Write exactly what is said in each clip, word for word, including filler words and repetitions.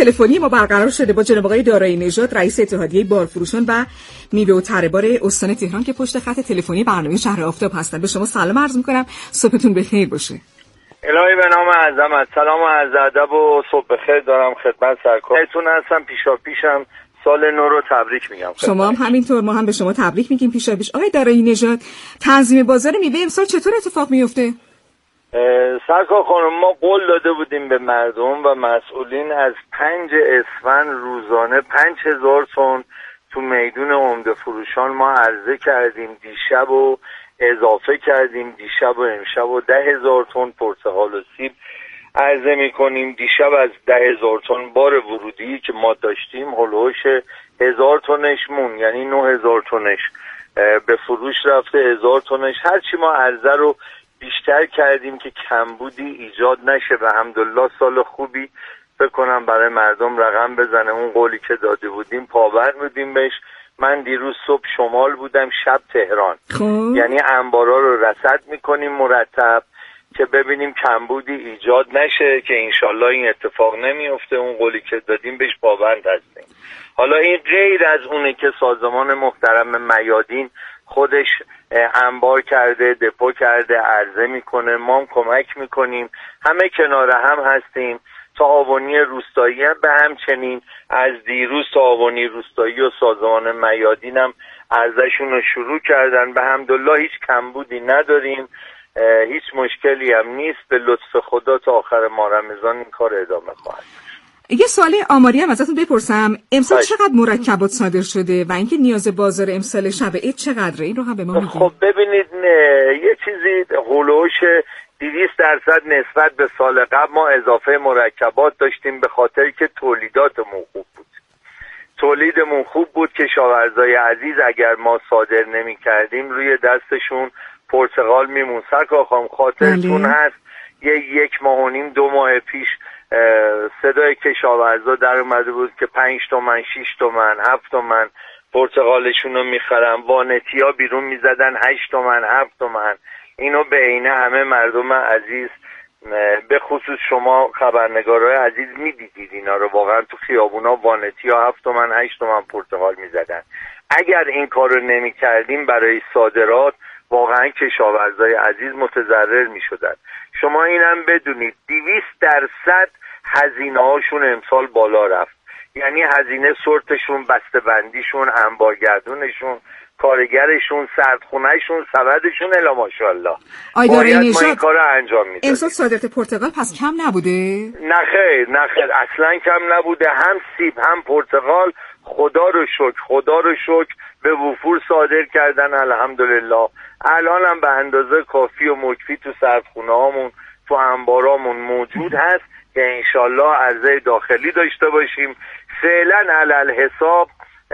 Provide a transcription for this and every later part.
تلفنی ما برقرار شده با جناب آقای دارایی نژاد، رئیس اتحادیه بارفروشان و میوه و تره‌بار استان تهران که پشت خط تلفنی برنامه شهر آفتاب هستن. به شما سلام عرض می‌کنم، صبحتون بخیر باشه. الهی به نام اعظمت، سلام و عرض ادب و صبح بخیر دارم خدمت سرکارتون هستم. پیشا پیشم سال نو رو تبریک میگم. شما هم همینطور، ما هم به شما تبریک میگیم پیشا پیش. آقای دارایی نژاد، تنظیم بازار میوه امسال چطور اتفاق میفته؟ سرکار خانم، ما قول داده بودیم به مردم و مسئولین از پنج اسفند روزانه پنج هزار تن تو میدون عمده فروشان ما عرضه کردیم. دیشب و اضافه کردیم، دیشب و امشب و ده هزار تن پرتقال و سیب عرضه میکنیم. دیشب از ده هزار تن بار ورودی که ما داشتیم هلوش هزار تنش مون، یعنی نه هزار تنش به فروش رفته، هزار تنش هرچی ما عرضه رو بیشتر کردیم که کمبودی ایجاد نشه و الحمدلله سال خوبی فکر کنم برای مردم رقم بزنه. اون قولی که داده بودیم پاور بودیم بهش. من دیروز صبح شمال بودم، شب تهران. خوب. یعنی انبارا رو رصد میکنیم مرتب که ببینیم کمبودی ایجاد نشه که انشالله این اتفاق نمیفته. اون قولی که دادیم بهش پابند هستیم. حالا این غیر از اونه که سازمان محترم میادین خودش انبار کرده، دپو کرده، عرضه میکنه، ما هم کمک میکنیم، همه کنار هم هستیم. تعاونی روستایی هم به همچنین از دیروز تعاونی روستایی و سازمان میادین هم عرضه‌شون رو شروع کردن. به حمدالله هیچ کمبودی نداریم، هیچ مشکلی هم نیست. به لطف خدا تا آخر ماه رمضان این کار ادامه خواهد. یه سوال آماری هم ازتون بپرسم، امسال باید. چقدر مرکبات صادر شده و اینکه نیاز بازار امسال شب عید چقدره؟ این رو هم به ما میگید. خب ببینید، یه چیزی هولوش دویست درصد نسبت به سال قبل ما اضافه مرکبات داشتیم به خاطر که تولیداتمون خوب بود. تولیدمون خوب بود که کشاورزای عزیز اگر ما صادر نمی کردیم روی دستشون پرتقال میمون. سرکار خانم خاطرتون هست یه یک ماه و نیم دو ماه پیش صدای کشاورزا در اومده بود که پنج تومن، شیش تومن، هفت تومن پرتقالشون رو میخرن. وانتی ها بیرون میزدن هشت تومن، هفت تومن. اینو به عینه همه مردم عزیز، به خصوص شما خبرنگارای عزیز میدیدید اینا رو. واقعا تو خیابونا وانتی ها هفت تومن، هشت تومن پرتقال میزدن. اگر این کار رو نمی کردیم برای صادرات واقعا کشاورزای عزیز متضرر میشدن. شما اینم بدونید دویست درصد هزینه هاشون امسال بالا رفت. یعنی هزینه سورتشون، بسته‌بندیشون، انبارگردونشون، کارگرشون، سردخونهشون، سبدشون، الا ماشاءالله. باید ما این کار رو انجام میدادیم. امسال صادرات پرتقال پس کم نبوده؟ نه خیر، نه خیر، اصلا کم نبوده. هم سیب هم پرتقال خدا رو شکر، خدا رو شکر به وفور صادر کردن الحمدلله. الان هم به اندازه کافی و مکفی تو سردخونه هامون، تو انبارامون موجود هست که انشالله عرضه داخلی داشته باشیم. فعلا علل حساب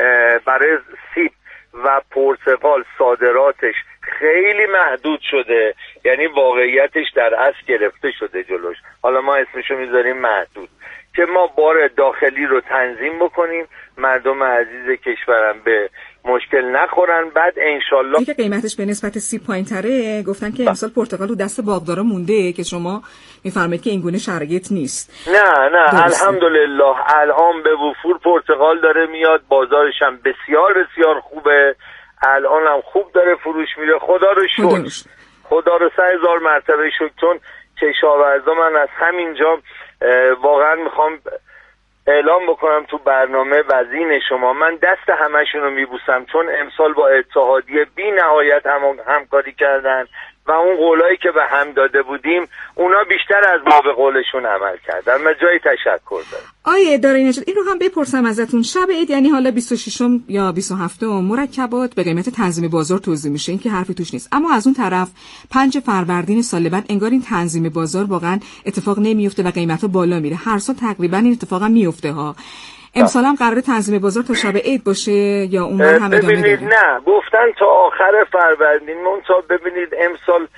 برای سیب و پرتقال صادراتش خیلی محدود شده، یعنی واقعیتش در اصل گرفته شده جلوش. حالا ما اسمشو میذاریم محدود، که ما بار داخلی رو تنظیم بکنیم، مردم عزیز کشورم به مشکل نخورن. بعد انشالله اینکه قیمتش به نسبت سیب پایین تره، گفتن که امسال پرتقال رو دست باغدارا مونده که شما میفرمایید که این گونه شرایط نیست. نه نه الحمدلله الان به وفور پرتقال داره میاد، بازارش هم بسیار بسیار خوبه. الان هم خوب داره فروش میره، خدا رو شکر. خدا رو سه هزار مرتبه شکر. چون کشاورزا، من از همینجا واقعا میخوام اعلام بکنم تو برنامه وزین شما، من دست همشون رو میبوسم، چون امسال با اتحادیه بی نهایت هم همکاری کردن و اون قولایی که به هم داده بودیم اونا بیشتر از ما به قولشون عمل کردن. من جای تشکر دارم. آیه دارایی نژاد، این رو هم بپرسم ازتون، شب عید یعنی حالا بیست و ششم یا بیست و هفتم مرکبات به قیمت تنظیم بازار توزیع میشه، این که حرفی توش نیست، اما از اون طرف پنج فروردین سال بعد انگار این تنظیم بازار واقعا اتفاق نمیفته و قیمتا بالا میره. هر سال تقریبا این اتفاق هم میفته ها. امسال هم قراره تنظیم بازار تا شب عید باشه یا اون هم ادامه داره؟ ببینید نه، گفتن تا آخر فروردین. من تا ببینید امسال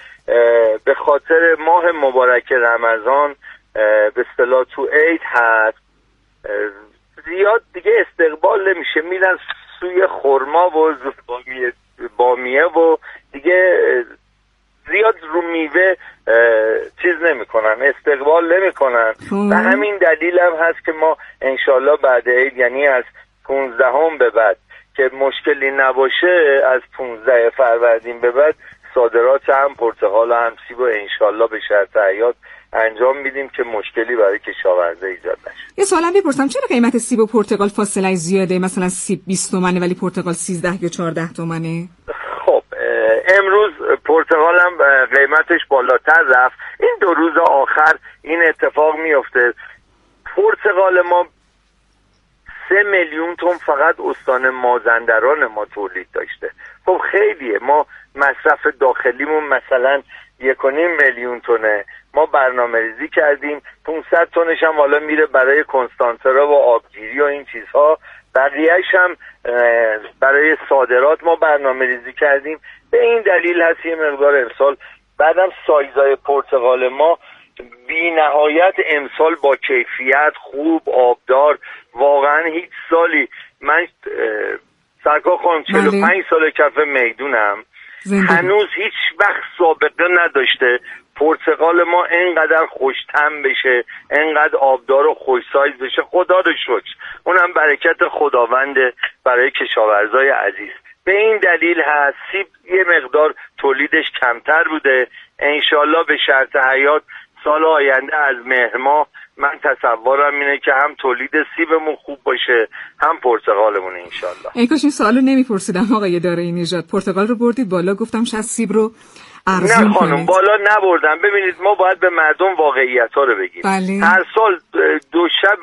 به خاطر ماه مبارک رمضان به اصطلاح تو عید هست، زیاد دیگه استقبال نمیشه، میرن سوی خرما و بامیه و دیگه زیاد رو میوه چیز نمیکنن، استقبال نمیکنن. و همین دلیل هم هست که ما انشالله بعد عید، یعنی از پونزدهم به بعد که مشکلی نباشه، از پونزده فروردین به بعد صادرات هم پرتقال و هم سیب و انشالله به شرط حیات انجام میدیم که مشکلی برای کشاورزا ایجاد نشه. یه سوالم بپرسم، چرا قیمت سیب و پرتقال فاصله زیاده؟ مثلا سیب بیست تومنه ولی پرتقال سیزده یا چهارده تومنه؟ خب امروز پرتقال هم قیمتش بالاتر رفت. این دو روز آخر این اتفاق میفته. پرتقال ما سه میلیون تن فقط استان مازندران ما تولید داشته. خب خیلیه. ما مصرف داخلیمون مثلا یک و نیم میلیون تنه. ما برنامه ریزی کردیم پانصد تنش هم حالا میره برای کنستانترا و آبگیری و این چیزها، بقیهش هم برای صادرات ما برنامه ریزی کردیم. به این دلیل هست یه مقدار امسال بعدم سایزای پرتقال ما بی نهایت امسال با کیفیت خوب آبدار. واقعا هیچ سالی من سرکار خانم چهل و پنج سال کف میدونم هنوز هیچ وقت سابقه نداشته پرتقال ما اینقدر خوش‌طعم بشه، اینقدر آبدار و خوش سایز بشه. خدا رو شکر، اونم برکت خداوند برای کشاورزای عزیز. به این دلیل هست سیب یه مقدار تولیدش کمتر بوده. انشالله به شرط حیات سال آینده از مهر ماه من تصورم اینه که هم تولید سیبمون خوب باشه هم پرتقالمون انشالله. ای کاش این سوالو نمیپرسیدم آقای دارایی نژاد. پرتقال رو بردید بالا، گفتم شاید سیب رو ارزون نه خانم کنید. بالا نبردم. ببینید ما باید به مردم واقعیت ها رو بگیم. بله. هر سال دو شب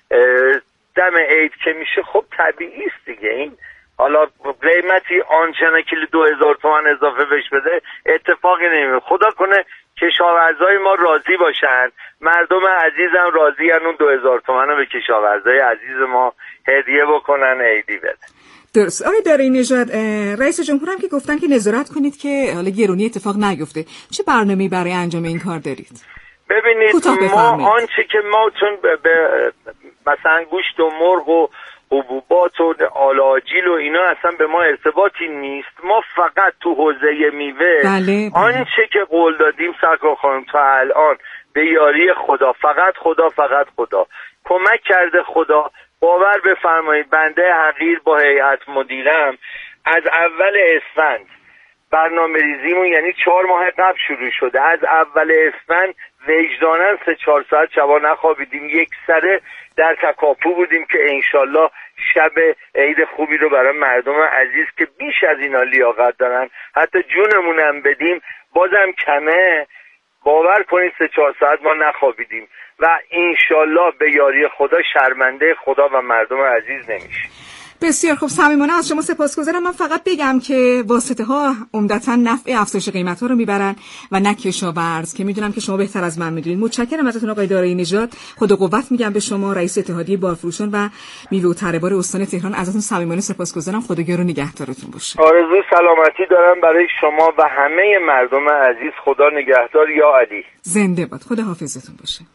دم عید که میشه خب طبیعی است دیگه. این حالا قیمتی آنچنان که دو هزار تومان اضافه بهش بده اتفاقی نمیفته. خدا کنه کشاورزای ما راضی باشن، مردم عزیزم راضی ان اون دو هزار تومان رو به کشاورزای عزیز ما هدیه بکنن، عیدی بده. درست. آقای دارایی نژاد، رئیس جمهور هم که گفتن که نظارت کنید که حالا گرونی اتفاق نیفته. چه برنامه‌ای برای انجام این کار دارید؟ ببینید ما آنچه که ما چون به, به مثلا گوشت و مرغ و حبوبات و آلاجیل و اینا اصلا به ما ارتباطی نیست. ما فقط تو حوزه میوه بله، بله. آنچه که قول دادیم سرکار خانم تا الان به یاری خدا، فقط خدا فقط خدا کمک کرده. خدا باور بفرمایید بنده حقیر با هیئت مدیرم از اول اسفند برنامه ریزیمون، یعنی چهار ماه قبل شروع شده، از اول اسفند وجدانن سه چهار ساعت شبا نخوابیدیم، یک سره در تکاپو بودیم که انشالله شب عید خوبی رو برای مردم عزیز که بیش از اینا لیاقت دارن حتی جونمونم بدیم بازم کمه. باور کنید سه چهار ساعت ما نخوابیدیم و انشالله به یاری خدا شرمنده خدا و مردم عزیز نمیشه. بسیار خوب، صمیمانه از شما سپاسگزارم. من فقط بگم که واسطه ها عمدتاً نفع افزایش قیمت ها رو میبرن و نه کشاورز، که میدونم که شما بهتر از من میدونید. متشکرم ازتون آقای دارایی نژاد. خدا قوت میگم به شما، رئیس اتحادیه بارفروشان و میوه و تره‌بار استان تهران. ازتون صمیمانه سپاسگزارم. خداگار و نگهدارتون باشه. آرزوی سلامتی دارم برای شما و همه مردم عزیز. خدا نگهدار. یا علی. زنده باد. خدا حافظتون باشه.